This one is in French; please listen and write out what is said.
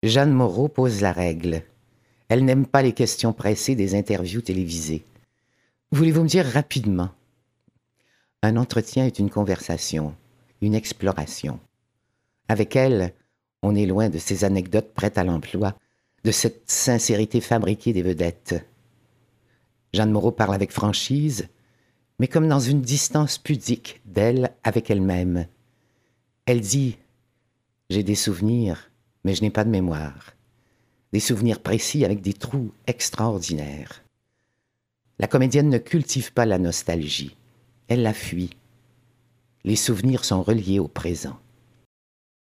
Jeanne Moreau pose la règle. Elle n'aime pas les questions pressées des interviews télévisées. Voulez-vous me dire rapidement? Un entretien est une conversation, une exploration. Avec elle, on est loin de ces anecdotes prêtes à l'emploi, de cette sincérité fabriquée des vedettes. Jeanne Moreau parle avec franchise, mais comme dans une distance pudique d'elle avec elle-même. Elle dit « J'ai des souvenirs, mais je n'ai pas de mémoire. Des souvenirs précis avec des trous extraordinaires. » La comédienne ne cultive pas la nostalgie. Elle la fuit. Les souvenirs sont reliés au présent.